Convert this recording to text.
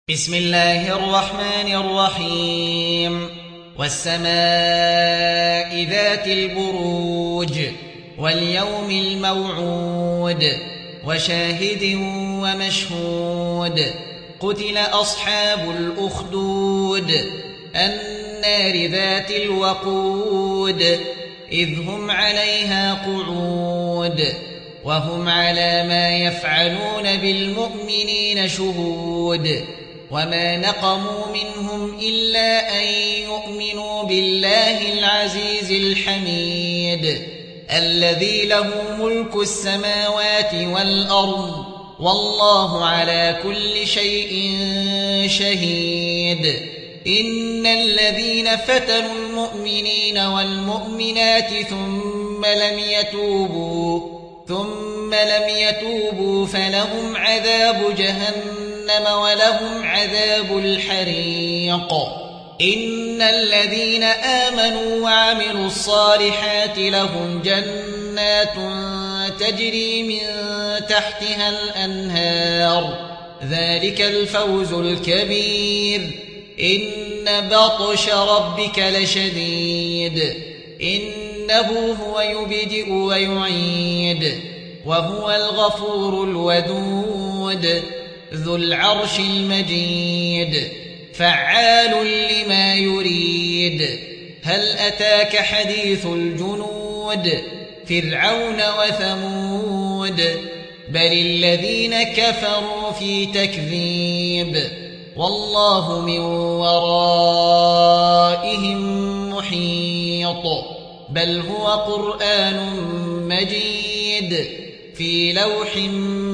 بسم الله الرحمن الرحيم والسماء ذات البروج واليوم الموعود وشاهد ومشهود قتل أصحاب الأخدود النار ذات الوقود إذ هم عليها قعود وهم على ما يفعلون بالمؤمنين شهود وما نقموا منهم إلا أن يؤمنوا بالله العزيز الحميد الذي له ملك السماوات والأرض والله على كل شيء شهيد إن الذين فتنوا المؤمنين والمؤمنات ثم لم يتوبوا فلهم عذاب جهنم ولهم عذاب الحريق إن الذين آمنوا وعملوا الصالحات لهم جنات تجري من تحتها الأنهار ذلك الفوز الكبير إن بطش ربك لشديد إنه هو يبدئ ويعيد وهو الغفور الودود ذو العرش المجيد فعال لما يريد هل أتاك حديث الجنود فرعون وثمود بل الذين كفروا في تكذيب والله من ورائهم محيط بل هو قرآن مجيد في لوح